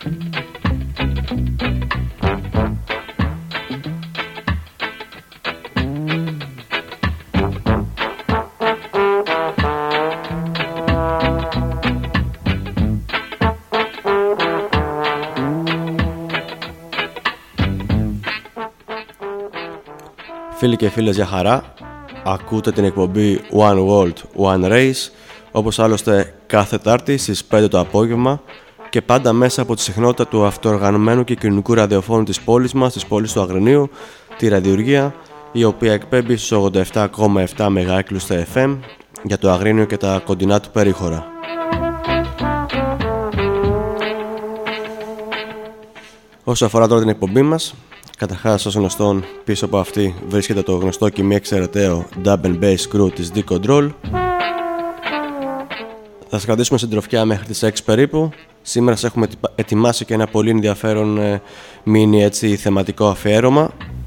Φίλοι και φίλες, για χαρά, ακούτε την εκπομπή One World, One Race, όπως άλλωστε κάθε Τάρτη στις 5 το απόγευμα και πάντα μέσα από τη συχνότητα του αυτοοργανωμένου και κοινωνικού ραδιοφώνου της πόλης μας, της πόλης του Αγρινίου, τη Ραδιουργία, η οποία εκπέμπει στους 87,7 MHz στα FM για το Αγρίνιο και τα κοντινά του περίχωρα. Όσο αφορά τώρα την εκπομπή μας, καταρχάς, ως γνωστόν, πίσω από αυτή βρίσκεται το γνωστό και μη εξαιρεταίο dub and bass crew της D-Control. Θα σας κρατήσουμε συντροφιά μέχρι τις 6 περίπου. Σήμερα σας έχουμε ετοιμάσει και ένα πολύ ενδιαφέρον μίνι έτσι θεματικό αφιέρωμα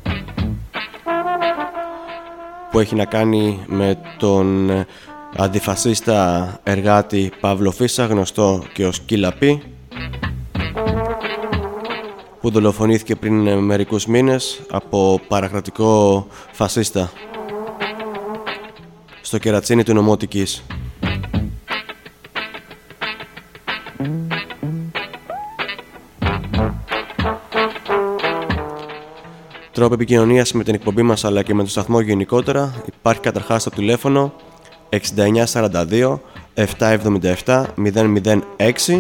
που έχει να κάνει με τον αντιφασίστα εργάτη Παύλο Φίσα, γνωστό και ως Killa P, που δολοφονήθηκε πριν μερικούς μήνες από παρακρατικό φασίστα στο κερατσίνι του Νομότικης. Τρόπο επικοινωνίας με την εκπομπή μας αλλά και με το σταθμό γενικότερα υπάρχει καταρχάς στο τηλέφωνο 6942 777 006.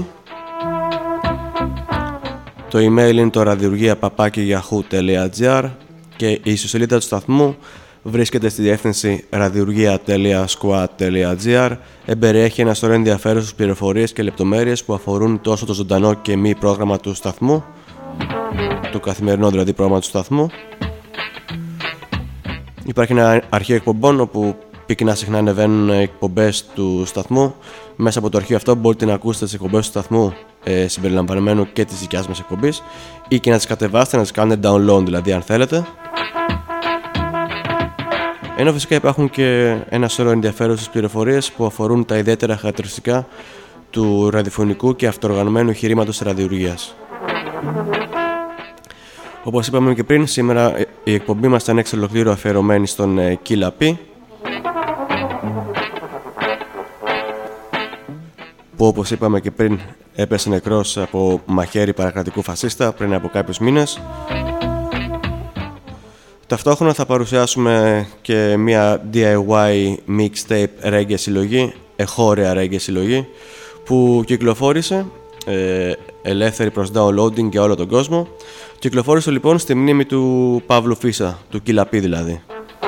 Το email είναι το radiurgia@yahoo.gr και η ιστοσελίδα του σταθμού βρίσκεται στη διεύθυνση radiurgia.squad.gr. Εμπεριέχει ένα σωρό ενδιαφέρουσες πληροφορίες και λεπτομέρειες που αφορούν τόσο το ζωντανό και μη πρόγραμμα του σταθμού, το καθημερινό δηλαδή πρόγραμμα του σταθμού. Υπάρχει ένα αρχείο εκπομπών όπου πυκνά συχνά ανεβαίνουν εκπομπές του σταθμού. Μέσα από το αρχείο αυτό μπορείτε να ακούσετε τις εκπομπές του σταθμού συμπεριλαμβανομένου και της δικιάς μας εκπομπής ή και να τις κατεβάσετε, να τις κάνετε download δηλαδή αν θέλετε. Ενώ φυσικά υπάρχουν και ένα σωρό ενδιαφέρουσες πληροφορίες που αφορούν τα ιδιαίτερα χαρακτηριστικά του ραδιοφωνικού και αυτοοργανωμένου εγχειρήματος της ραδιουργίας. Όπως είπαμε και πριν, σήμερα η εκπομπή μας ήταν εξ ολοκλήρου αφιερωμένη στον Killa P, που όπως είπαμε και πριν έπεσε νεκρός από μαχαίρι παρακρατικού φασίστα πριν από κάποιους μήνες. Ταυτόχρονα θα παρουσιάσουμε και μια DIY mixtape reggae συλλογή, εχώρια reggae συλλογή, που κυκλοφόρησε ελεύθερη προς downloading για όλο τον κόσμο. Κυκλοφόρησε λοιπόν στη μνήμη του Παύλου Φίσα, του Killa P δηλαδή.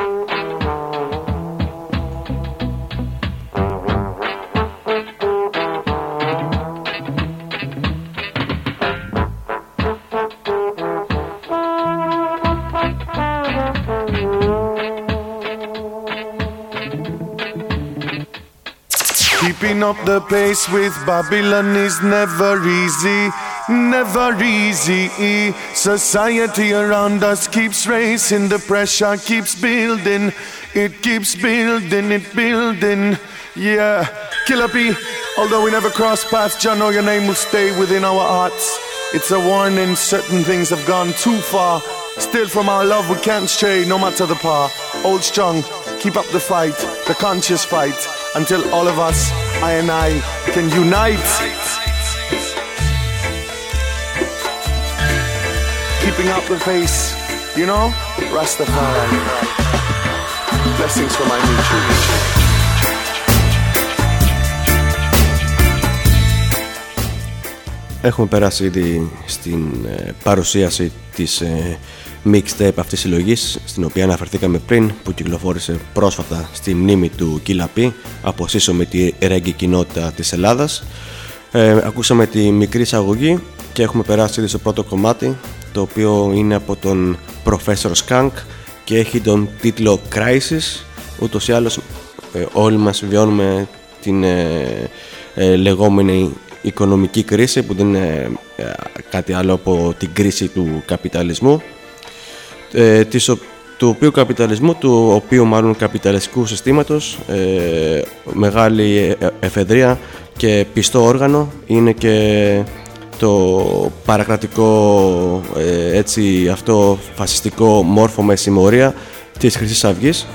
Keeping up the pace with Babylon is never easy, never easy. Society around us keeps racing, the pressure keeps building, it keeps building, it building. Yeah, Killa P, although we never cross paths, Jah know your name will stay within our hearts. It's a warning, certain things have gone too far. Still from our love we can't stray, no matter the power. Hold strong, keep up the fight, the conscious fight, until all of us, I and I, can unite. Keeping up the pace, you know, Rastafari. Blessings for my mutual. Έχουμε περάσει ήδη στην παρουσίαση της mixtape αυτής συλλογής, στην οποία αναφερθήκαμε πριν, που κυκλοφόρησε πρόσφατα στη μνήμη του Killa P από σύσσωμη τη reggae κοινότητα της Ελλάδας. Ακούσαμε τη μικρή εισαγωγή και έχουμε περάσει ήδη στο πρώτο κομμάτι, το οποίο είναι από τον Professor Skunk και έχει τον τίτλο Crisis. Ούτως ή άλλως όλοι μας βιώνουμε την λεγόμενη οικονομική κρίση, που δεν είναι κάτι άλλο από την κρίση του καπιταλισμού, του οποίου καπιταλισμού, του οποίου μάλλον καπιταλιστικού συστήματος, μεγάλη εφεδρεία και πιστό όργανο είναι και το παρακρατικό έτσι αυτό φασιστικό μόρφο με συμμορία της Χρυσής Αυγής.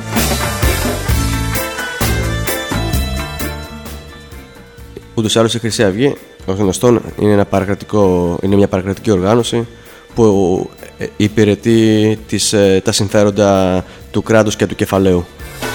Ούτως ή άλλως η Χρυσή Αυγή, ως γνωστόν, είναι μια παρακρατική οργάνωση που υπηρετεί τα συμφέροντα του κράτους και του κεφαλαίου.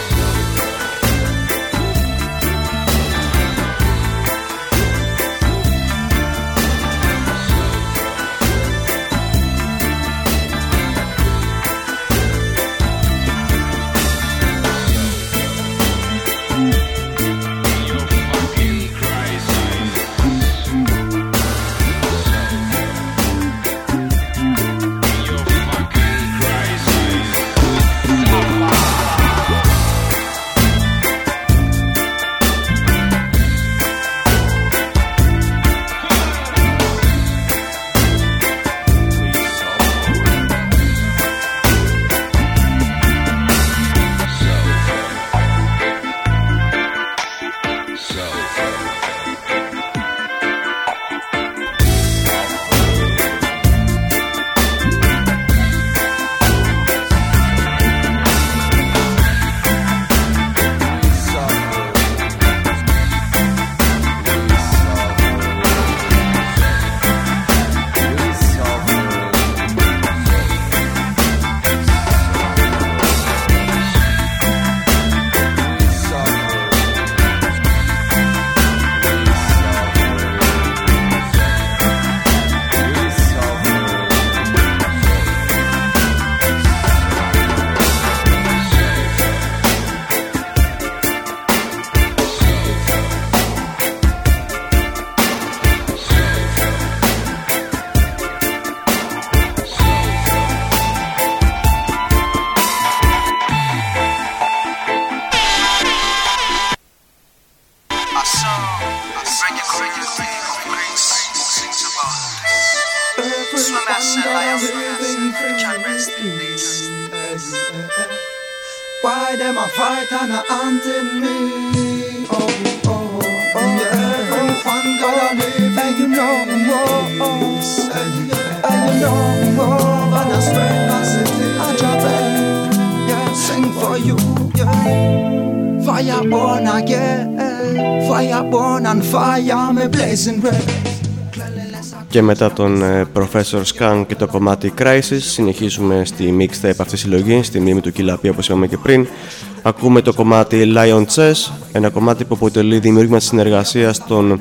Και μετά τον Professor Skunk και το κομμάτι Crisis συνεχίζουμε στη mixtape αυτή τη συλλογή, στη μνήμη του Killa P, όπως είπαμε και πριν. Ακούμε το κομμάτι Lion Chess, ένα κομμάτι που αποτελεί δημιούργημα της συνεργασίας των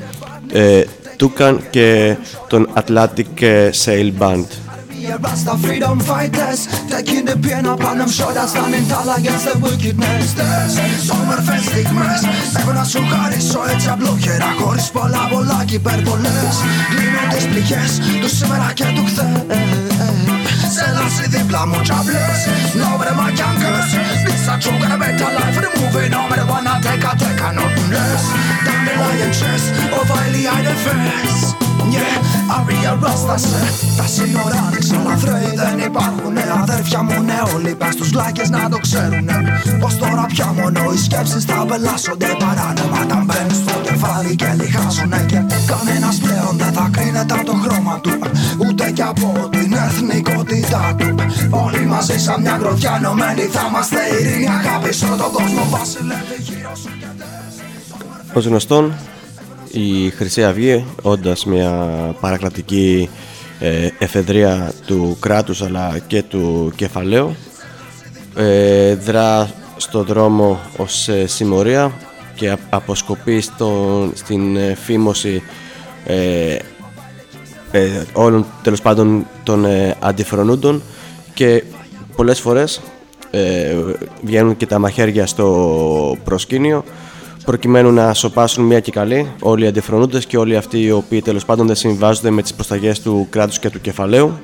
Toucan και των Atlantic Sail Band. Rasta freedom fighters, taking the pain upon them shoulders, standing tall against the wickedness. Sommerfest stigmas, έβγαινα σου χαρίσω έτσι απλόχερα, χωρίς πολλά κι υπερβολές. Κλείνω τις πληγές του σήμερα και του χθες. Σε λάση δίπλα μου τσαμπλές, no my youngers. This a true gonna better life, removing all my wanna take a nothingness. Down the lion chest, of highly idle face. Yeah, Aria Rasta σε τα σύνορα άνοιξαν λαθρέοι, δεν υπάρχουνε αδέρφια μου νεόλοι. Πες τους λάκες να το ξέρουνε πως τώρα πια μόνο οι σκέψεις θα απελάσσονται παράνομα. Τα μπαίνουν στο κεφάλι και διχάζουνε και κανένας πλέον δεν θα κρίνεται από το χρώμα του, ούτε κι από την εθνικότητά του. Όλοι μαζί σαν μια γροθιά ενωμένοι θα είμαστε ειρήνη, αγάπη σε όλο τον κόσμο. Βασιλεύει γύρω σου και τες. Ως γνωστόν, η Χρυσή Αυγή, όντας μια παρακρατική εφεδρεία του κράτους αλλά και του κεφαλαίου, δρά στον δρόμο ως συμμορία και αποσκοπεί στην φήμωση όλων τέλος πάντων των αντιφρονούντων, και πολλές φορές βγαίνουν και τα μαχαίρια στο προσκήνιο προκειμένου να σωπάσουν μία και καλή όλοι οι αντιφρονούντες και όλοι αυτοί οι οποίοι τέλος πάντων δεν συμβάζονται με τις προσταγές του κράτους και του κεφαλαίου.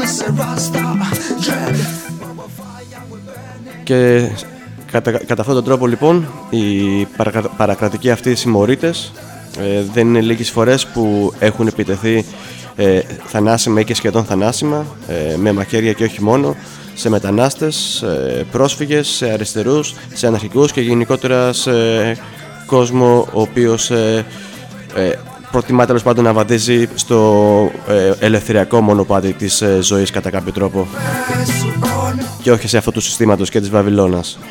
Και κατά αυτόν τον τρόπο λοιπόν οι παρακρατικοί αυτοί συμμορίτες δεν είναι λίγες φορές που έχουν επιτεθεί θανάσιμα ή και σχεδόν θανάσιμα με μαχαίρια και όχι μόνο σε μετανάστες, πρόσφυγες, σε αριστερούς, σε αναρχικούς και γενικότερα σε κόσμο ο οποίος προτιμά τέλος πάντων να βαδίζει στο ελευθεριακό μονοπάτι της ζωής κατά κάποιο τρόπο και όχι σε αυτό του συστήματος και της Βαβυλώνας.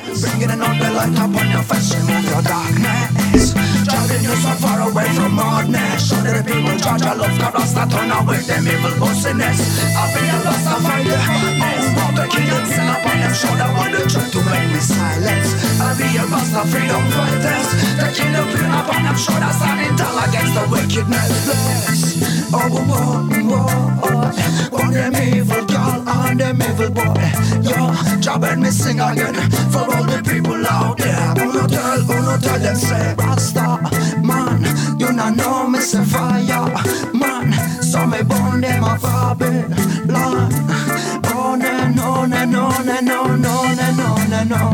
Let me sing again for all the people out there. Uno tell them say Rasta, man, you not know me say fire, man. So me burn them a Babylon. On and on and on and on and on and on.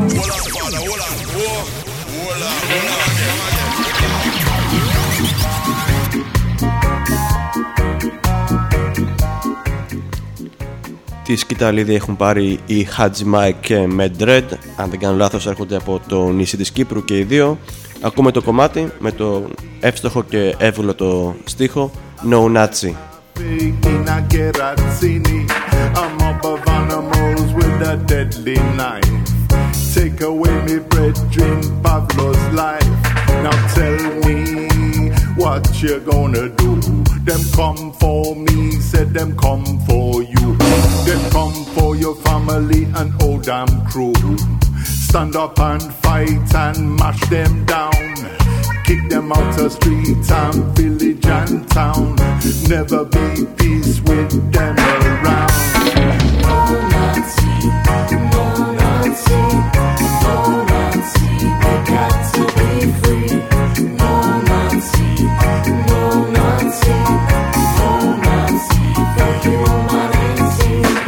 Τη σκηταλίδη έχουν πάρει οι Hadji Mike και Med-Red. Αν δεν κάνω λάθος έρχονται από το νησί της Κύπρου και οι δύο. Ακούμε το κομμάτι με το εύστοχο και εύγλωτο στίχο No Nazi. I'm up of animals with a deadly knife. Take away me brethren, Pavlov's life. Now tell me what you gonna do. Them come for me, said them come for you. Them come for your family and old damn crew. Stand up and fight and mash them down. Kick them out of street and village and town. Never be peace with them around. No Nazi, no Nazi, no Nazi. We got to be free. No Nazi, no Nazi, no Nazi for humanity.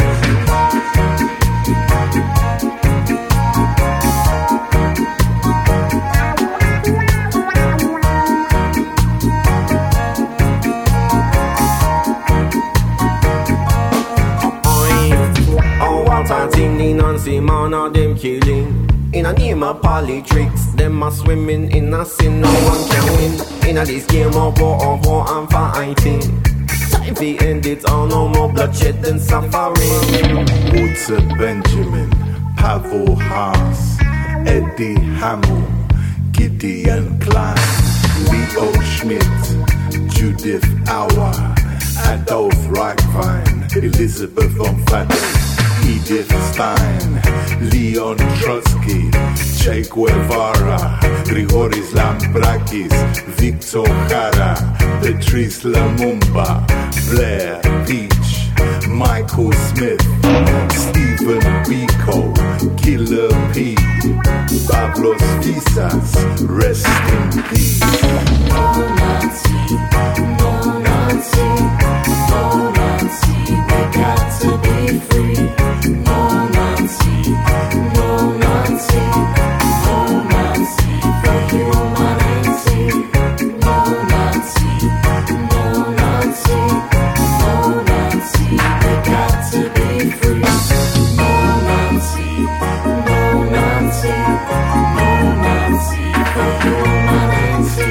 Nancy, man, of them killing. In a name of politics, them are swimming in a sin. No one can win. In a this game of war and fighting. Time to end it all, no more bloodshed and suffering. Walter Benjamin, Pavel Haas, Eddie Hamill, Gideon Klein, Leo Schmidt, Judith Auer, Adolf Reichwein, Elizabeth von Faden, Edith Stein, Leon Trotsky, Che Guevara, Grigoris Lambrakis, Victor Jara, Patrice Lumumba, Blair Peach, Michael Smith, Stephen Biko, Killer P, Pablos Visas, rest in peace. No Nazi, no Nazi, no Nazi, we got to be free. No Nazi, no Nazi, no Nazi for humanity. No Nazi, no Nazi, no Nazi, we got to be free. No Nazi, no Nazi, no Nazi for humanity.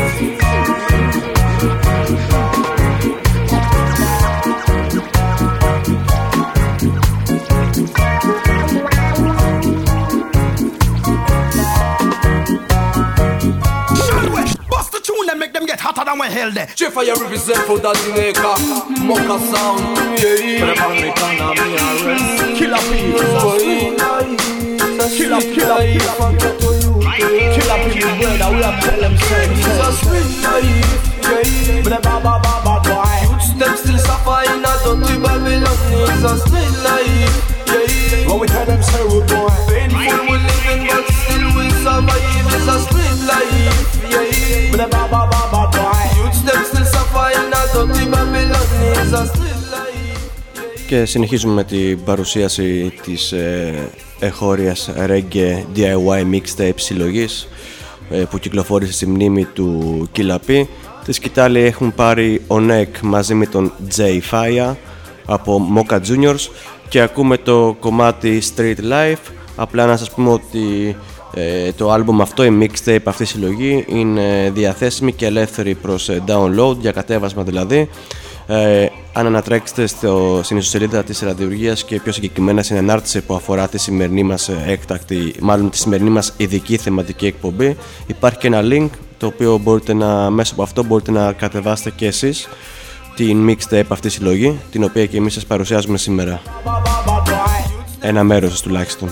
Hotter than we held there. Jeff, I represent for that Jamaica. Mocha sound, yeah. But I'm me arrest. Killer people, killer people. Killer people, brother. We have tell them say it's a sweet life, yeah. But I'm baba boy. Footsteps still suffer in a dirty Babylon. It's a sweet life, yeah. When we tell them say we boy. Painful we living, but still we survive. It's a sweet life, yeah. But I'm baba boy. Footsteps still suffer in a dirty Babylon. It's a sweet life. Και συνεχίζουμε με την παρουσίαση της εχώριας reggae DIY mixtape συλλογής που κυκλοφόρησε στη μνήμη του Killa P. Τη σκητάλη έχουν πάρει ο Neck μαζί με τον Jay Faya από Mocha Juniors και ακούμε το κομμάτι Street Life. Απλά να σας πούμε ότι Το άλμπουμ αυτό, η mixtape αυτή η συλλογή, είναι διαθέσιμη και ελεύθερη προς download, για κατέβασμα δηλαδή. Αν ανατρέξετε στην ιστοσελίδα της ραδιουργίας και πιο συγκεκριμένα στην ανάρτηση που αφορά τη σημερινή μας τη σημερινή μας ειδική θεματική εκπομπή, υπάρχει και ένα link το οποίο μέσω από αυτό μπορείτε να κατεβάσετε και εσείς την mixtape αυτή συλλογή, την οποία και εμείς σας παρουσιάζουμε σήμερα. Ένα μέρος σας τουλάχιστον.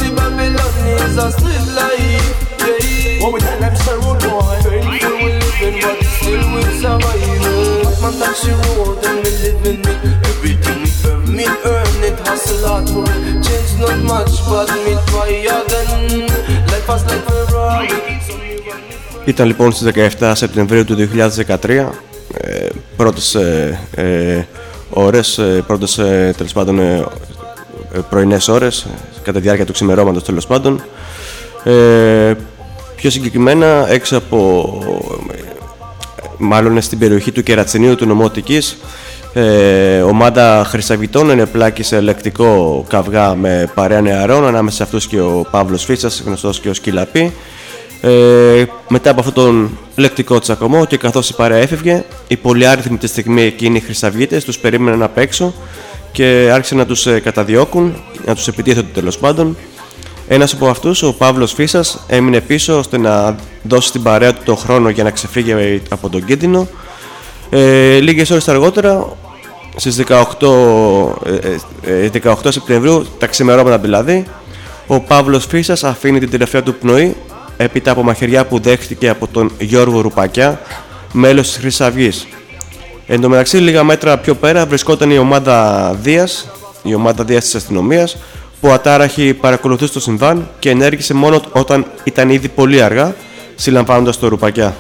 Ήταν λοιπόν στις 17 Σεπτεμβρίου του 2013, πρώτες ώρες, τέλος πάντων πρωινές ώρες, κατά τη διάρκεια του ξημερώματος τέλος πάντων. Πιο συγκεκριμένα έξω από, μάλλον στην περιοχή του Κερατσινίου του νομού Αττικής, ομάδα χρυσαυγητών ενεπλάκησε λεκτικό καυγά με παρέα νεαρών, ανάμεσα σε αυτούς και ο Παύλος Φίσας, γνωστός και ως Κιλαπή. Μετά από αυτόν τον λεκτικό τσακωμό και καθώς η παρέα έφευγε, οι πολυάριθμοι τη στιγμή εκείνοι οι χρυσαυγίτες τους περίμεναν απ' έξω και άρχισαν να τους καταδιώκουν, να τους επιτίθονται τέλος πάντων. Ένας από αυτούς, ο Παύλος Φίσας, έμεινε πίσω ώστε να δώσει στην παρέα του τον χρόνο για να ξεφύγει από τον κίνδυνο. Λίγες ώρες αργότερα, στις 18 Σεπτεμβρίου, τα ξημερώματα δηλαδή, ο Παύλος Φίσας αφήνει την τελευταία του πνοή έπειτα από μαχαιριά που δέχτηκε από τον Γιώργο Ρουπακιά, μέλος της Χρυσής Αυγής. Εν τω μεταξύ, λίγα μέτρα πιο πέρα βρισκόταν η ομάδα Δίας της αστυνομίας, που ατάραχη παρακολουθούσε το συμβάν και ενέργησε μόνο όταν ήταν ήδη πολύ αργά, συλλαμβάνοντας το Ρουπακιά.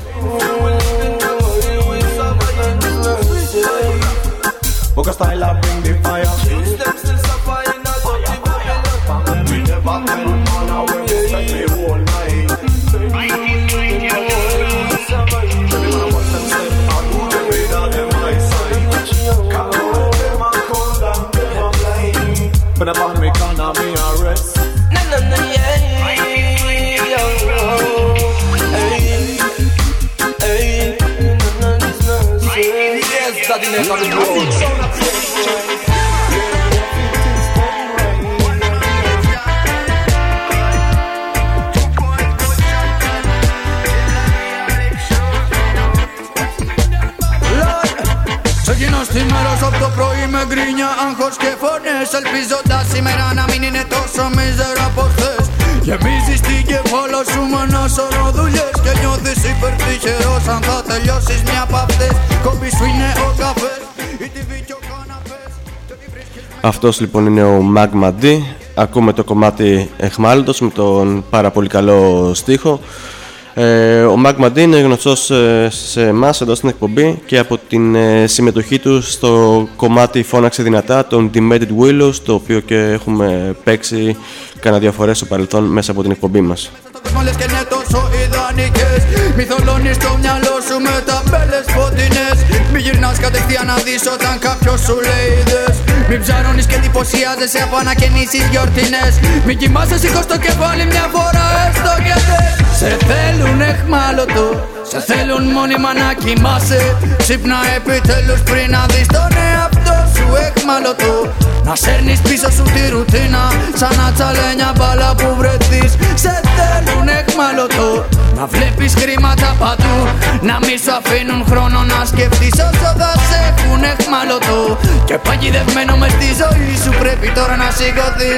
Μέρος από το πρωί με γκρίνια, άγχος και φωνές, ελπίζοντας σήμερα να μην είναι τόσο μίζερα από χθες. Γεμίζεις την κεφάλα σου με ένα σωρό δουλειές και νιώθεις υπερτυχερός αν θα τελειώσεις μια από αυτές. Κόμπι σου είναι ο καφές, η TV και ο καναπές. Αυτός λοιπόν είναι ο Magma D. Ακούμε το κομμάτι Εχμάλωτος με τον πάρα πολύ καλό στίχο. Ο Magma D είναι γνωστός σε εμάς εδώ στην εκπομπή και από την συμμετοχή του στο κομμάτι Φώναξε Δυνατά των Demented Willows, το οποίο και έχουμε παίξει κάνα δύο φορές στο παρελθόν μέσα από την εκπομπή μας. Μόλις και είναι τόσο ιδανικές, μη θολώνεις το μυαλό σου με ταμπέλες φωτεινές. Μη γυρνάς κατευθείαν να δεις όταν κάποιος σου λέει δες. Μη ψαρώνεις και εντυπωσιάζεσαι από ανακαινήσεις γιορτινές. Μη κοιμάσαι, σηκώς το κεφάλι μια φορά έστω και θες. Σε θέλουν εχμάλωτο, σε θέλουν μόνιμα να κοιμάσαι. Ξύπνα επιτέλους πριν να δεις τον εαυτό σου εχμάλωτο. Να σέρνεις πίσω σου τη ρουτίνα, σαν να τσαλένια μπάλα που βρεθείς. Σε θέλουν εχμάλωτο, να βλέπεις χρήματα παντού, να μη σου αφήνουν χρόνο να σκεφτείς όσο θα σε έχουν εχμάλωτο. Και παγιδευμένο μες στη ζωή σου πρέπει τώρα να σηκωθείς.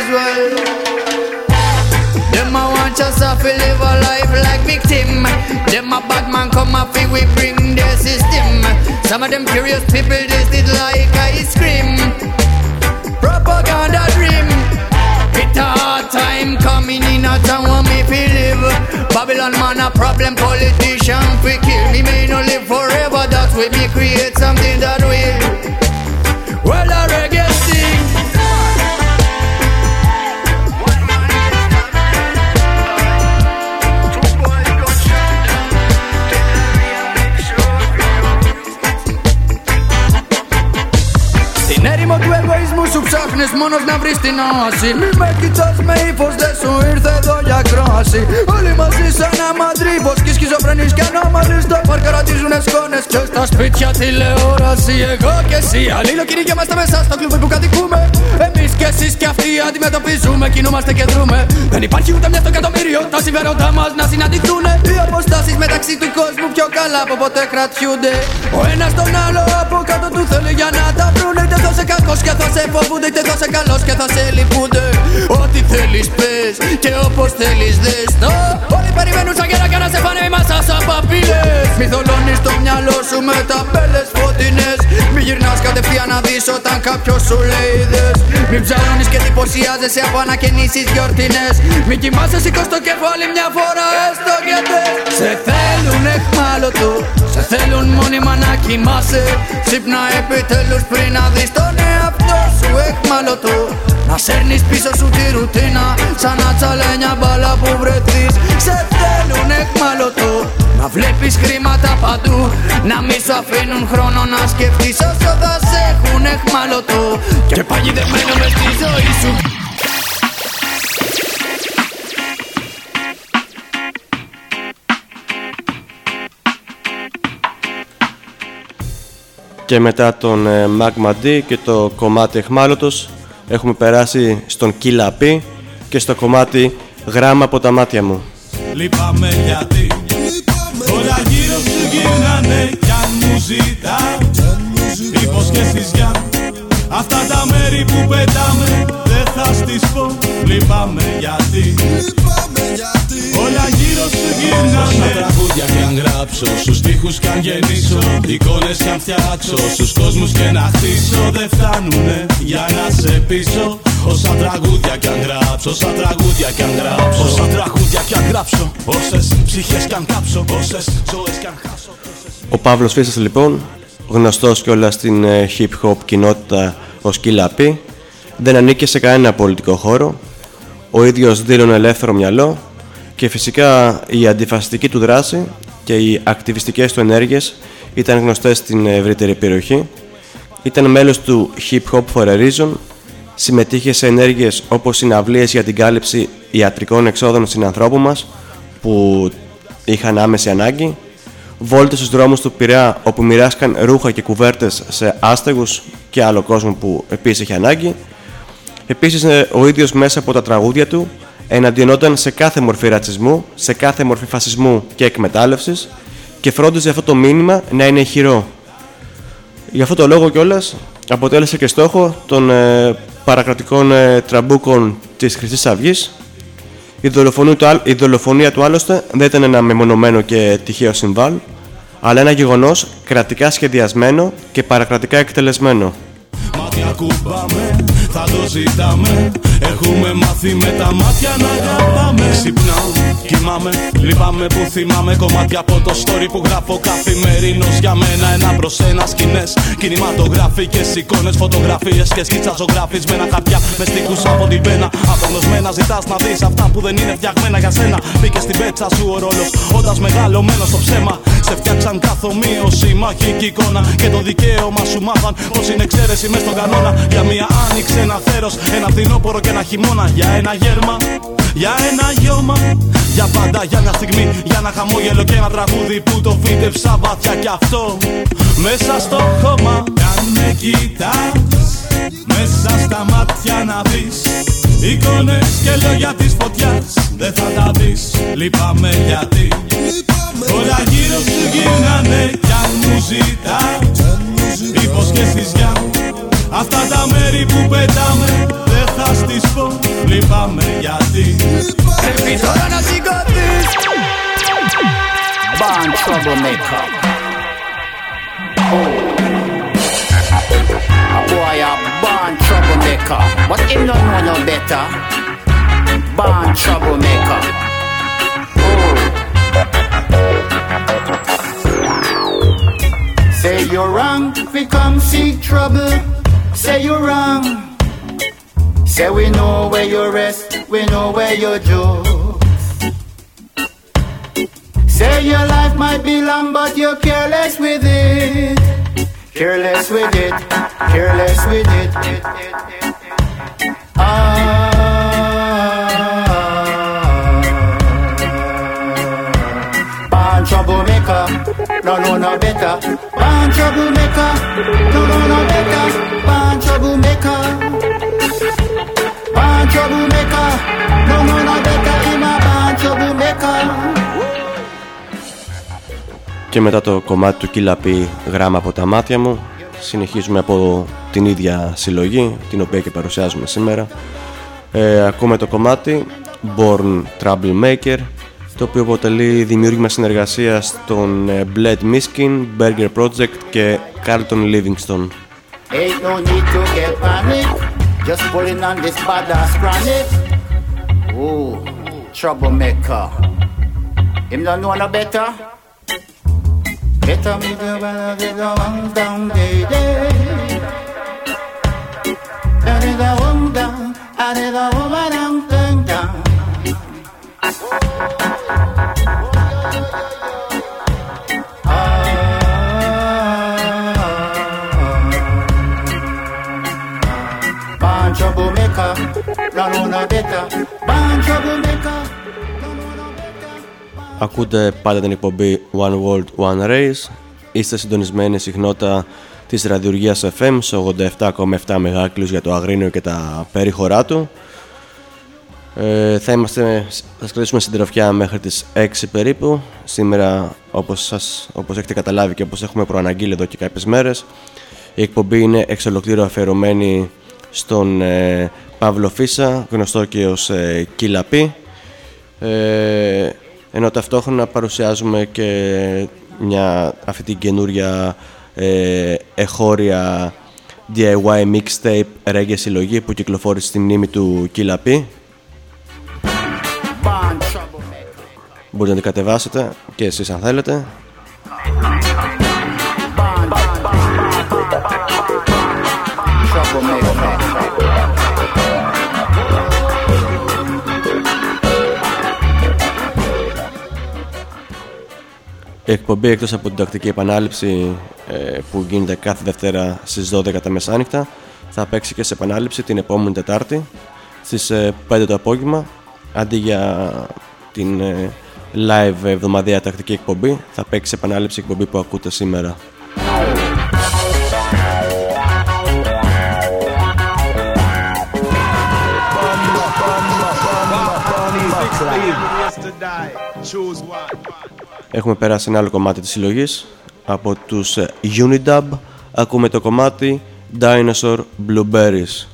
Them a want us to live a life like victim. Them a bad man come up here, we bring their system. Some of them curious people, they did like ice cream. Propaganda dream. It's a hard time coming in a town where me feel live. Babylon man a problem, politician we kill. Me may not live forever, that's why me create something that will. Well, a reggae sing. Στην έρημο του εγωισμού μου σου ψάχνεις μόνος να βρεις την όαση. Μη με κοιτάς με ύφος, δεν σου ήρθε εδώ για κρόαση. Όλοι μαζί σαν αμαντρίβος κι σχιζοφρενείς κι ανώμαλοι. Στο πάρ καρατίζουνε σκόνες και στα σπίτια τηλεόραση. Εγώ και εσύ αλληλοκηρυγόμαστε μέσα στο κλουβί που κατοικούμε. Εμείς κι εσείς κι αυτοί αντιμετωπίζουμε, κινούμαστε και δρούμε. Δεν υπάρχει ούτε μια στο εκατομμύριο τα συμφέροντά μας να συναντηθούνε. Οι αποστάσεις μεταξύ του κόσμου πιο καλά από ποτέ κρατιούνται. Ο ένας τον άλλο από κάτω του θέλει για να τα βρούνε. Είτε θα σε κακός και θα σε φοβούνται, είτε θα σε καλός και θα σε λυπούνται. Ό,τι θέλεις πες και όπως θέλεις δες. Όλοι περιμένουν σαν καιρά και να σε πάνε μέσα σαν παπίλες. Μη θολώνεις το μυαλό σου με ταμπέλες φωτεινές. Μη γυρνάς κατευθείαν να δεις όταν κάποιος σου λέει δες. Μη ψάχνεις και εντυπωσιάζεσαι από ανακαινήσεις γιορτινές. Μη κοιμάσαι, σηκώς το κεφάλι μια φορά έστω και δες. Σε θέλουν εχμάλωτο, σε θέλουν μόνιμα να κοιμάσαι. Ξύπνα επιτέλους πριν να δεις τον εαυτό σου εχμάλωτο. Να σέρνεις πίσω σου τη ρουτίνα σαν να τσαλένια μπάλα που βρεθείς. Σε θέλουν εχμάλωτο, να βλέπεις χρήματα παντού. Να μη σου αφήνουν χρόνο να σκεφτείς όσο θα σε έχουν εχμάλωτο και παγιδεμένο μες στη ζωή σου. Και μετά τον Magma D και το κομμάτι εχμάλωτος έχουμε περάσει στον Killa P και στο κομμάτι Γράμμα από τα μάτια μου. Λυπάμαι γιατί όλα γύρω σου γυρνάνε κι αν μου ζητάς υποσχέσεις για αυτά τα μέρη που πετάμε δεν θα στις πω. Λυπάμαι γιατί όλα γύρω σου γυρνάνε. Όσα τραγούδια κι αν γράψω, στους στίχους κι αν γεννήσω, εικόνες κι αν φτιάξω, στους κόσμους και να χτίσω, δεν φτάνουνε για να σε πείσω. Όσα τραγούδια κι αν γράψω, όσα τραγούδια κι αν γράψω, όσα τραγούδια κι αν γράψω, όσες ψυχές κι αν κάψω, όσες ζωές κι αν χάσω. Ο Παύλος Φίσας λοιπόν, γνωστός και όλα στην hip hop κοινότητα ως Killa P, δεν ανήκε σε κανένα πολιτικό χώρο. Ο ίδιος δήλωνε ελεύθερο μυαλό και φυσικά η αντιφασιστική του δράση και οι ακτιβιστικές του ενέργειες ήταν γνωστές στην ευρύτερη περιοχή. Ήταν μέλος του Hip Hop for a Reason, συμμετείχε σε ενέργειες όπως συναυλίες για την κάλυψη ιατρικών εξόδων συνανθρώπου μας που είχαν άμεση ανάγκη, βόλτες στους δρόμους του Πειραιά όπου μοιράστηκαν ρούχα και κουβέρτες σε άστεγους και άλλο κόσμο που επίσης είχε ανάγκη. Επίσης ο ίδιος μέσα από τα τραγούδια του εναντιονόταν σε κάθε μορφή ρατσισμού, σε κάθε μορφή φασισμού και εκμετάλλευσης και φρόντιζε αυτό το μήνυμα να είναι ηχηρό. Γι' αυτό το λόγο κιόλας αποτέλεσε και στόχο των παρακρατικών τραμπούκων της Χρυσής Αυγής. Η δολοφονία του άλλωστε δεν ήταν ένα μεμονωμένο και τυχαίο συμβάν, αλλά ένα γεγονός κρατικά σχεδιασμένο και παρακρατικά εκτελεσμένο. Μάτια κουμπάμε, θα το ζητάμε. Έχουμε μάθει με τα μάτια να αγαπάμε. Ξυπνάω, κοιμάμαι, λυπάμαι που θυμάμαι κομμάτια από το story που γράφω καθημερινός για μένα. Ένα προς ένα σκηνές, κινηματογραφικές εικόνες, φωτογραφίες και σκίτσα ζωγραφισμένα χαρτιά με στίχους από την πένα. Απογνωσμένα ζητάς να δεις αυτά που δεν είναι φτιαγμένα για σένα. Μπήκε στην πέτσα σου ο ρόλος, όντας μεγαλωμένος στο ψέμα. Σε φτιάξαν καθομοίωση, μαγική εικόνα και το δικαίωμα σου μάθαν πως είναι εξαίρεση μες στον κανόνα. Για μια άνοιξε ένα θέρος, ένα φθινόπωρο και ένα χειμώνα. Για ένα γέρμα, για ένα γιώμα, για πάντα, για μια στιγμή, για ένα χαμόγελο και ένα τραγούδι που το φύτευσα βαθιά κι αυτό μέσα στο χώμα. Αν με κοιτάς μέσα στα μάτια να δεις εικόνες και λόγια της φωτιάς δεν θα τα δεις. Λυπάμαι γιατί όλα γύρω σου γυρνάνε κι αν μου ζητάς υποσχέσεις για αυτά τα μέρη που πετάμε δεν θα στις πω. Λυπάμαι γιατί πρέπει τώρα να σηκωθείς. Born troublemaker. A boy a born troublemaker, but him don't know no better. Born troublemaker. Say you're wrong, we come seek trouble. Say you're wrong. Say we know where you rest, we know where you joke. Say your life might be long, but you're careless with it. Careless with it. careless with it. Born troublemaker, no better. Born troublemaker, no better. Born troublemaker, born troublemaker, no better. I'm a born troublemaker. Και μετά το κομμάτι του Killa P, γράμμα από τα μάτια μου, συνεχίζουμε από την ίδια συλλογή, την οποία και παρουσιάζουμε σήμερα. Ακούμε το κομμάτι Born Troublemaker, το οποίο αποτελεί δημιούργημα συνεργασίας των Bled Miskin, Burger Project και Carlton Livingston. Ain't no need to get panic, just pulling on this badass chronic. Ooh, troublemaker. Him don't know no better. Better me the one down, baby. That is a one down, that is a woman down. Born troublemaker, no better. Born troublemaker. Ακούτε πάντα την εκπομπή One World, One Race. Είστε συντονισμένοι συχνότητα της ραδιουργίας FM σε 87,7 MHz για το Αγρίνιο και τα περίχωρά του. Θα κρατήσουμε συντροφιά μέχρι τις 6 περίπου. Σήμερα, όπως έχετε καταλάβει και όπως έχουμε προαναγγείλει εδώ και κάποιες μέρες, η εκπομπή είναι εξ ολοκλήρου αφιερωμένη στον Παύλο Φίσα, γνωστό και ως Killa P, ενώ ταυτόχρονα παρουσιάζουμε και αυτή την καινούρια εχώρια DIY mixtape reggae συλλογή που κυκλοφόρησε στη μνήμη του Killa P. Μπορείτε να την κατεβάσετε και εσείς αν θέλετε. Η εκπομπή, εκτός από την τακτική επανάληψη που γίνεται κάθε Δευτέρα στις 12 τα μεσάνυχτα, θα παίξει και σε επανάληψη την επόμενη Τετάρτη στις 5 το απόγευμα. Αντί για την live εβδομαδιαία τακτική εκπομπή, θα παίξει σε επανάληψη εκπομπή που ακούτε σήμερα. Έχουμε περάσει ένα άλλο κομμάτι της συλλογής από τους Unidub. Ακούμε το κομμάτι Dinosaur Blueberries.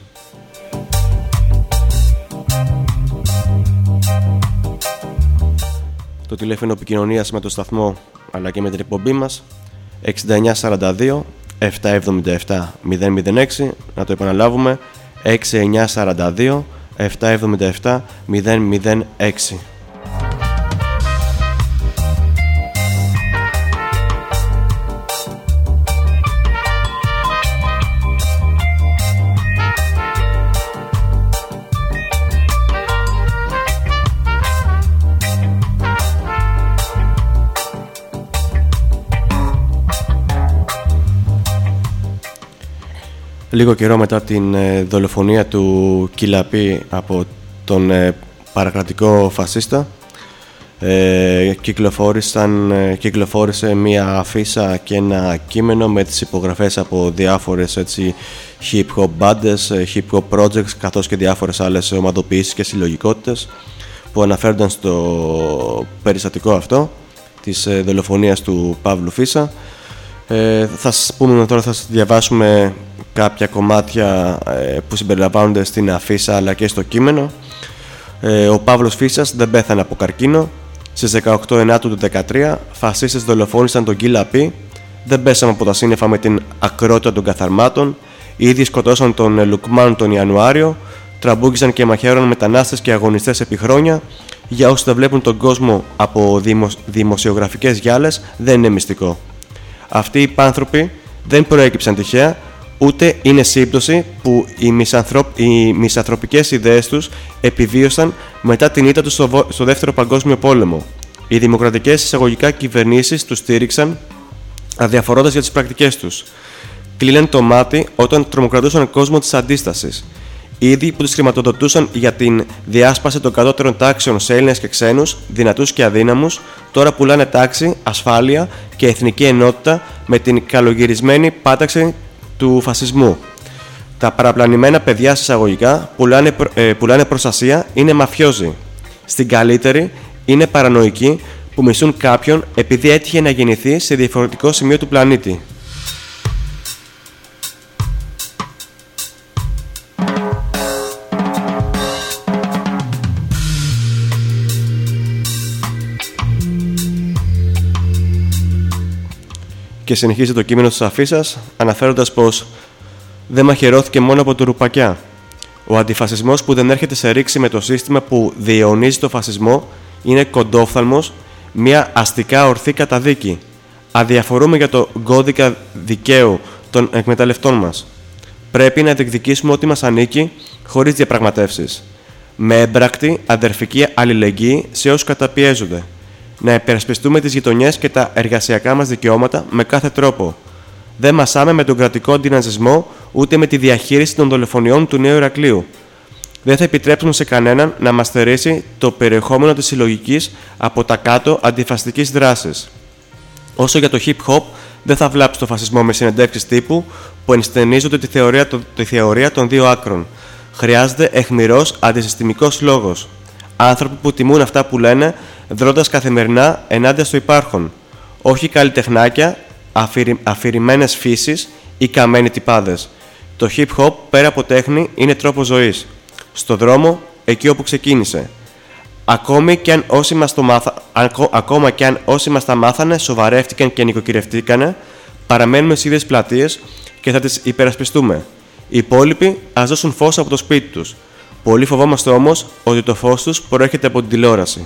Το τηλέφωνο επικοινωνίας με το σταθμό αλλά και με την εκπομπή μας 6942 777 006. Να το επαναλάβουμε, 6942 777 006. Λίγο καιρό μετά την δολοφονία του Killa P από τον παρακρατικό φασίστα, κυκλοφόρησε μία αφίσα και ένα κείμενο με τις υπογραφές από διάφορες hip-hop μπάντες, hip-hop projects, καθώς και διάφορες άλλες ομαδοποιήσεις και συλλογικότητες που αναφέρονταν στο περιστατικό αυτό της δολοφονίας του Παύλου Φίσα. Θα σας πούμε τώρα, θα σας διαβάσουμε κάποια κομμάτια που συμπεριλαμβάνονται στην αφίσα αλλά και στο κείμενο. Ο Παύλος Φίσας δεν πέθανε από καρκίνο. Στις 18 Ενάτου του 2013 φασίστες δολοφόνησαν τον Killa P. Δεν πέσαμε από τα σύννεφα με την ακρότητα των καθαρμάτων. Ήδη σκοτώσαν τον Λουκμάν τον Ιανουάριο. Τραμπούκισαν και μαχαίρωναν μετανάστες και αγωνιστές επί χρόνια. Για όσοι δεν βλέπουν τον κόσμο από δημοσιογραφικές γυάλες, δεν είναι μυστικό. Αυτοί οι πάνθρωποι δεν προέκυψαν τυχαία, ούτε είναι σύμπτωση που οι μισανθρωπικές ιδέες τους επιβίωσαν μετά την ήττα τους στο Δεύτερο Παγκόσμιο Πόλεμο. Οι δημοκρατικές εισαγωγικά κυβερνήσεις τους στήριξαν αδιαφορώντας για τις πρακτικές τους. κλείναν το μάτι όταν τρομοκρατούσαν κόσμο της αντίστασης. Ήδη που τους χρηματοδοτούσαν για την διάσπαση των κατώτερων τάξεων σε Έλληνες και ξένους, δυνατούς και αδύναμους, τώρα πουλάνε τάξη, ασφάλεια και εθνική ενότητα με την καλογυρισμένη πάταξη του φασισμού. Τα παραπλανημένα παιδιά εισαγωγικά πουλάνε προστασία, είναι μαφιόζοι. Στην καλύτερη είναι παρανοϊκοί που μισούν κάποιον επειδή έτυχε να γεννηθεί σε διαφορετικό σημείο του πλανήτη. Και συνεχίζει το κείμενο της αφίσας αναφέροντας πως δεν μαχαιρώθηκε μόνο από του ρουπακιά. Ο αντιφασισμός που δεν έρχεται σε ρήξη με το σύστημα που διαιωνίζει το φασισμό είναι κοντόφθαλμος, μια αστικά ορθή καταδίκη. Αδιαφορούμε για το κώδικα δικαίου των εκμεταλλευτών μας. Πρέπει να διεκδικήσουμε ό,τι μας ανήκει χωρίς διαπραγματεύσεις. Με έμπρακτη αδερφική αλληλεγγύη σε όσους καταπιέζονται. Να υπερασπιστούμε τις γειτονιές και τα εργασιακά μας δικαιώματα με κάθε τρόπο. Δεν μασάμε με τον κρατικό αντιναζισμό ούτε με τη διαχείριση των δολοφονιών του Νέου Ηρακλείου. Δεν θα επιτρέψουμε σε κανέναν να μας στερήσει το περιεχόμενο της συλλογικής από τα κάτω αντιφασιστικής δράσης. Όσο για το hip-hop, δεν θα βλάψει το φασισμό με συνεντεύξεις τύπου που ενστενίζονται τη θεωρία των δύο άκρων. Χρειάζεται αιχμηρός αντισυστημικός λόγος. Άνθρωποι που τιμούν αυτά που λένε, δρώντας καθημερινά ενάντια στο υπάρχον. Όχι καλλιτεχνάκια, αφηρημένες φύσεις ή καμένοι τυπάδες. Το hip-hop, πέρα από τέχνη, είναι τρόπος ζωής. Στο δρόμο, εκεί όπου ξεκίνησε. Ακόμα κι αν όσοι μας τα μάθανε, σοβαρεύτηκαν και νοικοκυρευτήκανε, παραμένουμε στις ίδιες πλατείες και θα τις υπερασπιστούμε. Οι υπόλοιποι ας δώσουν φως από το σπίτι τους. Πολύ φοβόμαστε όμως ότι το φως τους προέρχεται από την τηλεόραση.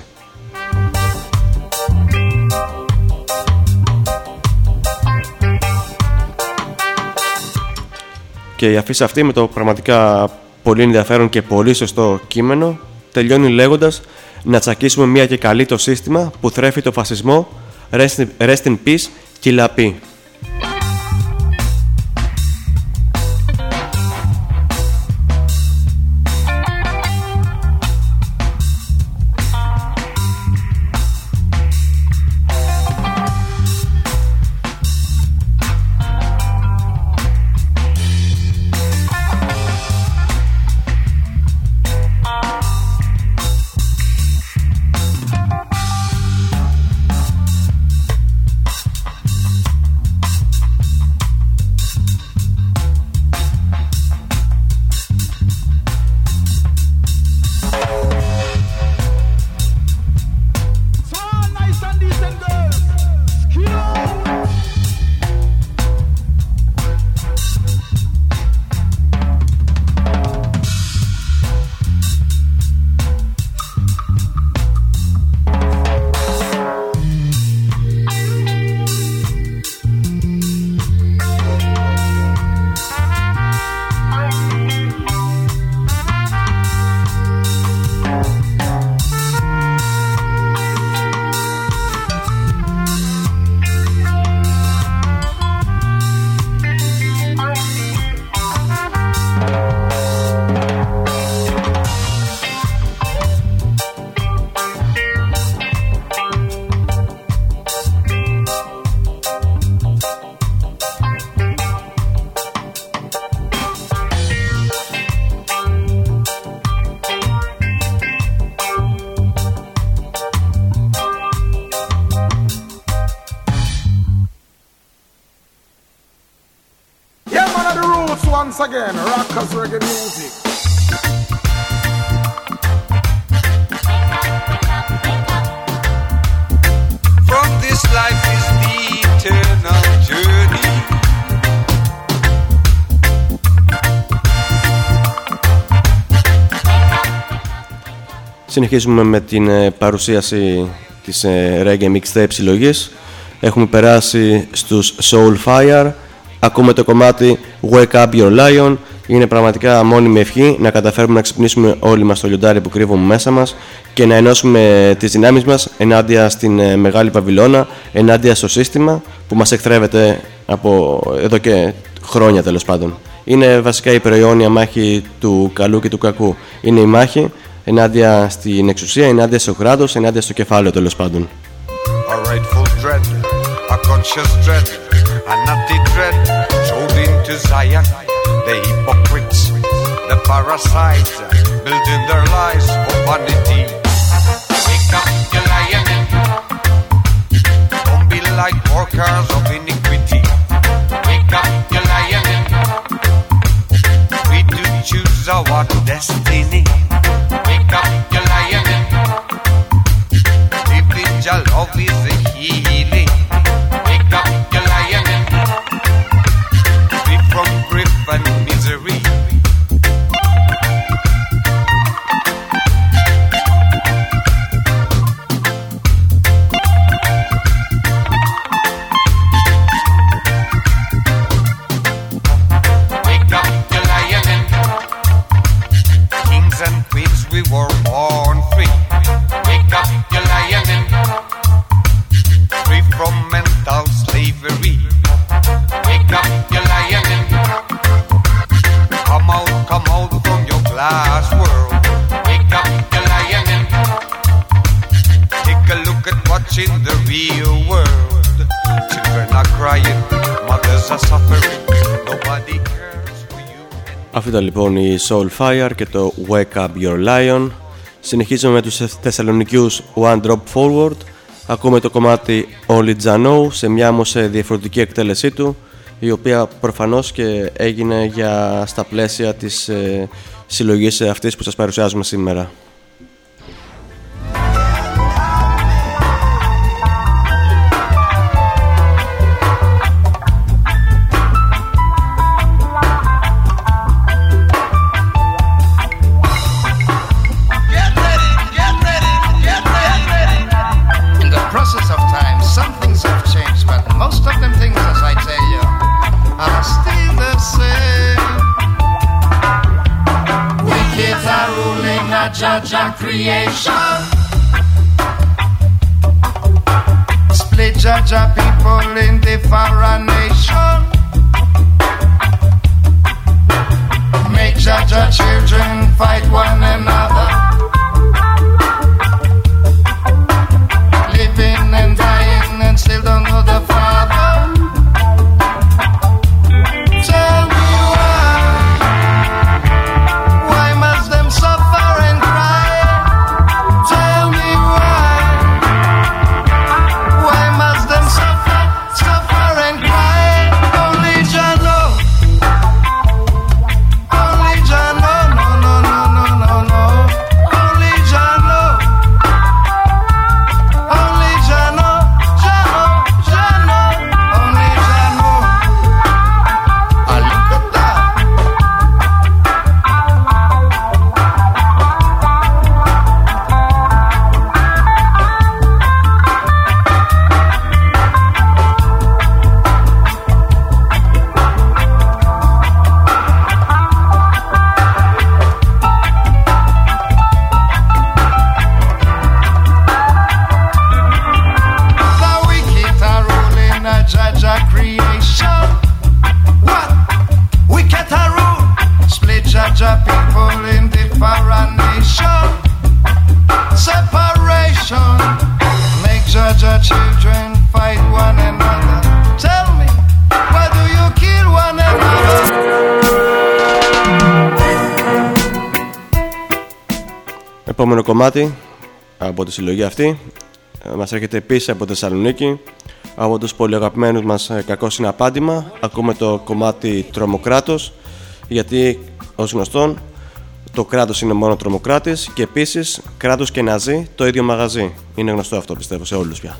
Και η αφίσα αυτή με το πραγματικά πολύ ενδιαφέρον και πολύ σωστό κείμενο τελειώνει λέγοντας να τσακίσουμε μία και καλή το σύστημα που θρέφει το φασισμό. Rest in peace, Κιλαπή. Once again, rockers reggae music. From this life is the eternal journey. Συνεχίζουμε με την παρουσίαση της reggae mixtape συλλογής. Έχουμε περάσει στους Soulfire. Ακούμε το κομμάτι Wake Up Your Lion. Είναι πραγματικά μόνιμη ευχή να καταφέρουμε να ξυπνήσουμε όλοι μας το λιοντάρι που κρύβουμε μέσα μας και να ενώσουμε τις δυνάμεις μας ενάντια στην Μεγάλη Βαβυλώνα, ενάντια στο σύστημα που μας εχθρεύεται από εδώ και χρόνια τέλος πάντων. Είναι βασικά η προαιώνια μάχη του καλού και του κακού. Είναι η μάχη ενάντια στην εξουσία, ενάντια στο κράτος, ενάντια στο κεφάλαιο τέλος πάντων. A rightful dread, a conscious dread, an anti-dread, sold into Zion. The hypocrites, the parasites, building their lives for vanity. Wake up, you lion. Don't be like workers of iniquity. Wake up, you lion. We do choose our destiny. Wake up, you lion. Living your love is a healing. Wake up, you lion. Free from grief and misery. Wake up, you lion. Kings and queens, we were born free. Wake up, you lion. Free from mental slavery. Wake up, you lion. Come out from your glass world. Wake up, you lion. Take a look at what's in the real world. Children are crying, mothers are suffering. Nobody cares for you. Αυτό ήταν λοιπόν η Soulfire και το Wake Up Your Lion. Συνεχίζουμε με τους Θεσσαλονικιούς One Drop Forward. Ακούμε το κομμάτι Only Jah Know σε μια όμως διαφορετική εκτέλεσή του, η οποία προφανώς και έγινε στα πλαίσια της συλλογής αυτής που σας παρουσιάζουμε σήμερα. Jah creation. Split Jah people in different nation. Make Jah children fight one another. Living and dying and still don't know the Father. Tell me why must them suffer and cry? Tell me why must them suffer and cry? Only Jah know. Only Jah know. No. Only Jah know. Only Jah know. Jah know. Only Jah know. Ah, look at that. The wicked are ruling a Jah creation. What? Wicked are rule. Split Jah people in different nation. Separation. Make Jah children fight one another. Tell me, why do you kill one another? Επόμενο κομμάτι από τη συλλογή αυτή μας έρχεται επίσης από Θεσσαλονίκη, από τους πολύ αγαπημένους μας Κακός είναι απάντημα. Ακούμε το κομμάτι Τρομοκράτος, γιατί ως γνωστόν το κράτος είναι μόνο τρομοκράτης και επίσης κράτος και ναζί το ίδιο μαγαζί. Είναι γνωστό αυτό, πιστεύω, σε όλους πια.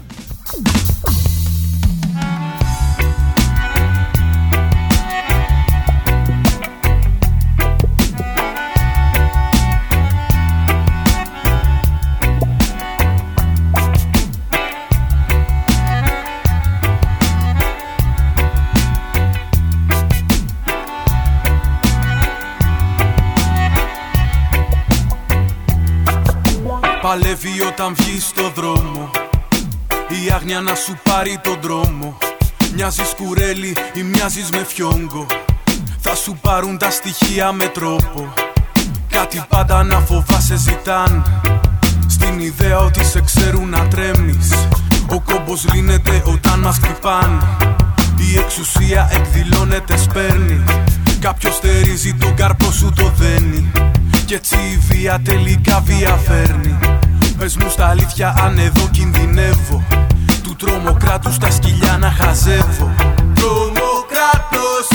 Παλεύει όταν βγει στο δρόμο, η άγνοια να σου πάρει τον δρόμο. Μοιάζεις κουρέλι ή μοιάζεις με φιόγκο. Θα σου πάρουν τα στοιχεία με τρόπο. Κάτι πάντα να φοβάσαι ζητάν. Στην ιδέα ότι σε ξέρουν να τρέμεις. Ο κόμπος λύνεται όταν μας χτυπάν. Η εξουσία εκδηλώνεται, σπέρνει. Κάποιος στερίζει τον καρπό σου, το δένει. Κι έτσι η βία τελικά βία φέρνει. Πες μου στα αλήθεια αν εδώ κινδυνεύω. Του τρομοκράτους τα σκυλιά να χαζεύω. Τρομοκράτος.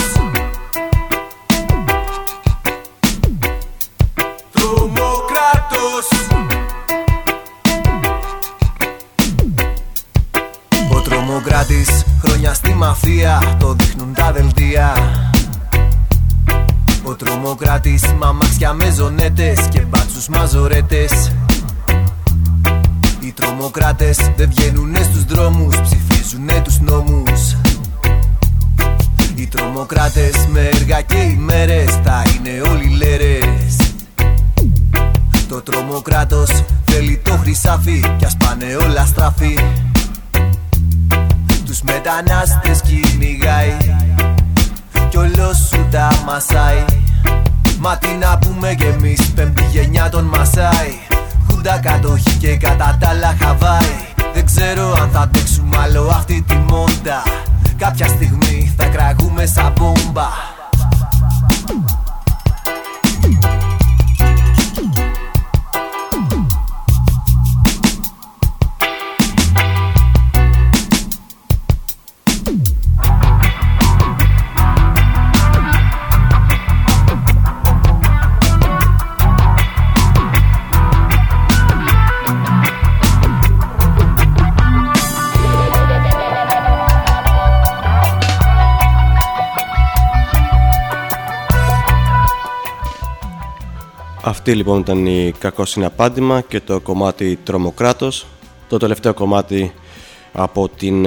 Τρομοκράτος. Ο τρομοκράτης χρόνια στη μαφία, το δείχνουν τα δελτία. Ο τρομοκράτης μ' αμάξια με ζωνέτες και μπάτσους μαζορέτες. Οι τρομοκράτες δεν βγαίνουνε στους δρόμους, ψηφίζουνε τους νόμους. Οι τρομοκράτες με έργα και ημέρες θα είναι όλοι λέρες. Το τρομοκράτος θέλει το χρυσάφι κι ας πάνε όλα στράφη. Τους μετανάστες κυνηγάει κι όλο σου τα μασάει. Μα τι να πούμε κι εμείς, πέμπτη γενιά τον μασάει. Χούντα κατοχή και κατά τα άλλα Χαβάη. Δεν ξέρω αν θα αντέξουμε άλλο αυτή τη μόντα. Κάποια στιγμή θα κραγούμε σαν μπόμπα. Αυτή λοιπόν ήταν η Κακό Συναπάντημα και το κομμάτι Τρομοκράτος. Το τελευταίο κομμάτι από την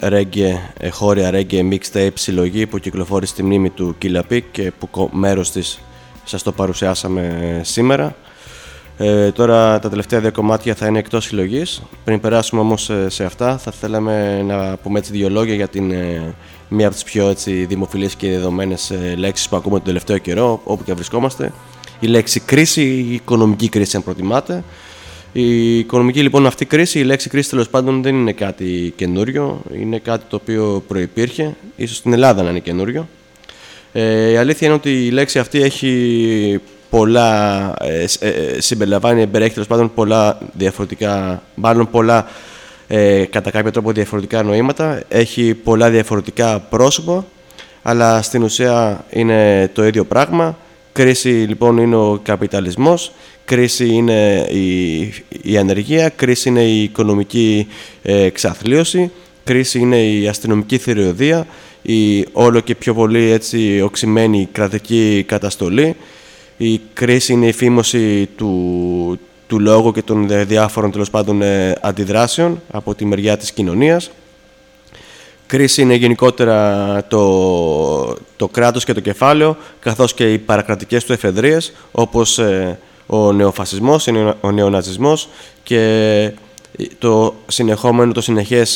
χώρια reggae mixtape συλλογή που κυκλοφόρησε στη μνήμη του Killa P και που μέρος της σας το παρουσιάσαμε σήμερα. Τώρα τα τελευταία δύο κομμάτια θα είναι εκτός συλλογής. Πριν περάσουμε όμως σε αυτά, θα θέλαμε να πούμε έτσι δύο λόγια για μία από τις πιο έτσι, δημοφιλείς και δεδομένες λέξεις που ακούμε τον τελευταίο καιρό, όπου και βρισκόμαστε. Η λέξη κρίση, η οικονομική κρίση αν προτιμάτε. Η οικονομική λοιπόν αυτή κρίση, η λέξη κρίση τέλος πάντων δεν είναι κάτι καινούριο, είναι κάτι το οποίο προϋπήρχε, ίσως στην Ελλάδα να είναι καινούριο. Η αλήθεια είναι ότι η λέξη αυτή έχει πολλά, περιέχει τέλος πάντων πολλά διαφορετικά, μάλλον πολλά κατά κάποιο τρόπο διαφορετικά νοήματα, έχει πολλά διαφορετικά πρόσωπα, αλλά στην ουσία είναι το ίδιο πράγμα. Κρίση λοιπόν είναι ο καπιταλισμός, κρίση είναι η ανεργία, κρίση είναι η οικονομική εξαθλίωση, κρίση είναι η αστυνομική θηριωδία, η όλο και πιο πολύ έτσι οξυμένη κρατική καταστολή, η κρίση είναι η φήμωση του λόγου και των διάφορων τέλος πάντων αντιδράσεων από τη μεριά της κοινωνίας. Κρίση είναι γενικότερα το κράτος και το κεφάλαιο, καθώς και οι παρακρατικές του εφεδρείες, όπως ο νεοφασισμός, ο νεοναζισμός και το συνεχές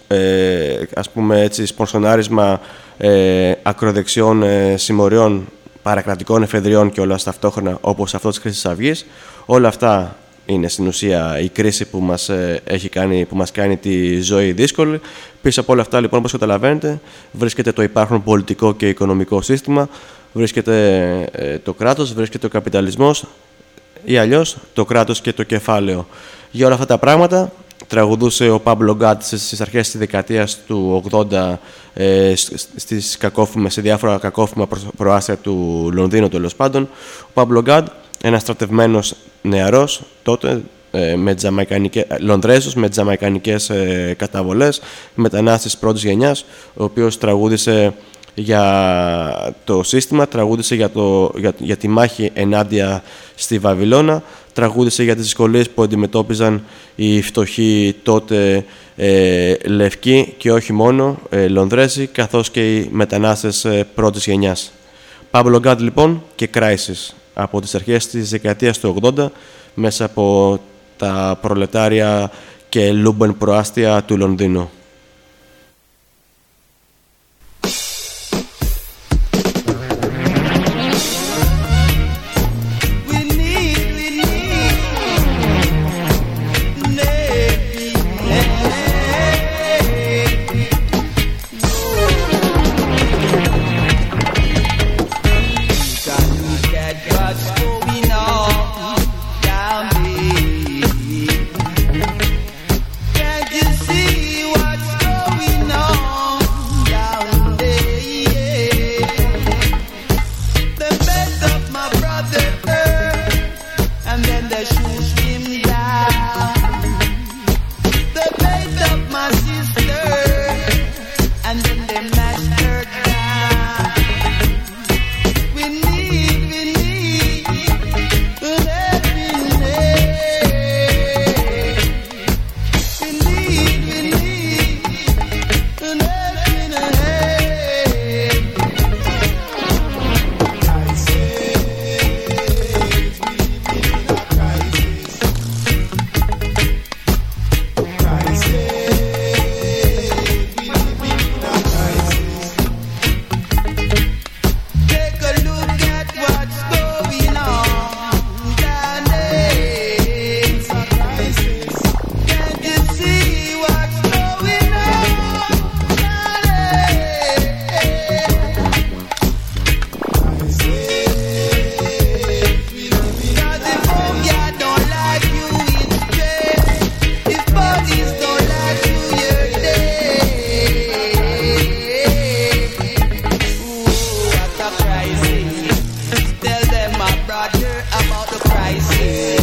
ας πούμε έτσι, σπονσονάρισμα ακροδεξιών συμμοριών, παρακρατικών εφεδριών και όλα ταυτόχρονα, όπως αυτό της Χρυσής Αυγής. Όλα αυτά είναι στην ουσία η κρίση που μας κάνει τη ζωή δύσκολη. Πίσω από όλα αυτά, λοιπόν, όπως καταλαβαίνετε, βρίσκεται το υπάρχον πολιτικό και οικονομικό σύστημα, βρίσκεται το κράτος, βρίσκεται ο καπιταλισμός ή αλλιώς το κράτος και το κεφάλαιο. Για όλα αυτά τα πράγματα τραγουδούσε ο Pablo God στις αρχές της δεκαετίας του 80 σε διάφορα κακόφημα προάστια του Λονδίνου τέλος πάντων. Ο Pablo God, ένας στρατευμένος νεαρός τότε, Λονδρέζος με τζαμαϊκανικές καταβολές, μετανάστης πρώτης γενιάς, ο οποίος τραγούδισε για το σύστημα, τραγούδισε για τη μάχη ενάντια στη Βαβυλώνα, τραγούδισε για τις δυσκολίες που αντιμετώπιζαν οι φτωχοί τότε λευκοί και όχι μόνο Λονδρέζοι, καθώς και οι μετανάστες πρώτης γενιάς. Pablo God λοιπόν και Crisis από τις αρχές της δεκαετίας του 80 μέσα από τα προλετάρια και λούμπεν προάστια του Λονδίνου. what's going on down there? Can't you see what's going on down there? They messed up my brother, and then they shoot him down. They messed up my sister, and then they mashed her down. We need an helping hand. We need an helping hand. Take a look at what's going on down there. Can't you see what's going on down there? Cause if home cat don't like you, it's dead. If bodies don't like you, you're dead. Ooh, what a crisis. Tell them, my brother, about the crisis.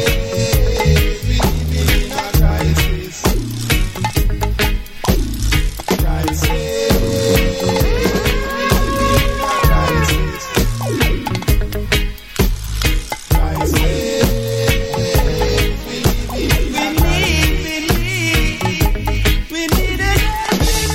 We need a helping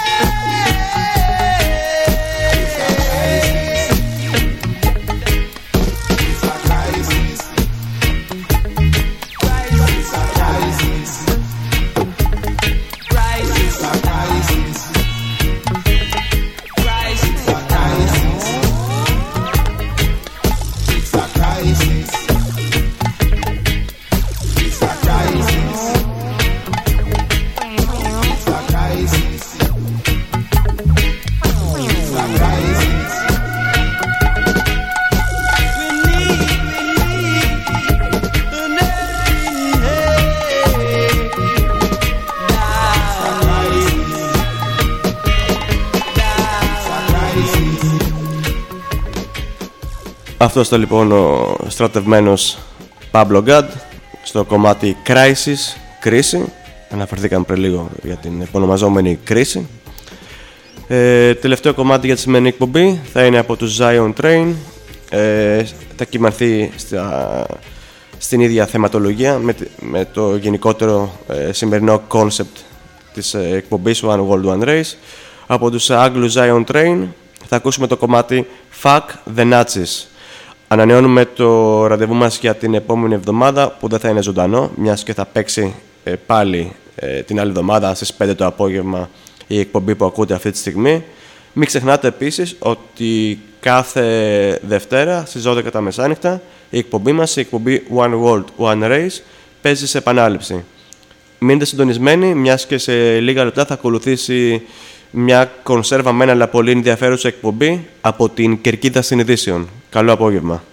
Αυτός ήταν λοιπόν ο στρατευμένος Pablo God στο κομμάτι Crisis, κρίση. Αναφερθήκαμε πριν λίγο για την επωνομαζόμενη κρίση. Τελευταίο κομμάτι για τη σημερινή εκπομπή θα είναι από τους Zion Train. Θα κυμανθεί στην ίδια θεματολογία με το γενικότερο σημερινό concept της εκπομπής One World One Race. Από τους Άγγλους Zion Train θα ακούσουμε το κομμάτι Fuck the Nazis. Ανανεώνουμε το ραντεβού μας για την επόμενη εβδομάδα που δεν θα είναι ζωντανό, μιας και θα παίξει πάλι την άλλη εβδομάδα στις 5 το απόγευμα η εκπομπή που ακούτε αυτή τη στιγμή. Μην ξεχνάτε επίσης ότι κάθε Δευτέρα στις 12 τα μεσάνυχτα η εκπομπή μας, η εκπομπή One World One Race, παίζει σε επανάληψη. Μείνετε συντονισμένοι, μιας και σε λίγα λεπτά θα ακολουθήσει μια κονσέρβαμένα αλλά πολύ ενδιαφέρουσα εκπομπή από την Κερκίδα Συνειδήσεων. Καλό απόγευμα.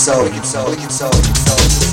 soul, wicked soul, wicked soul, wicked soul.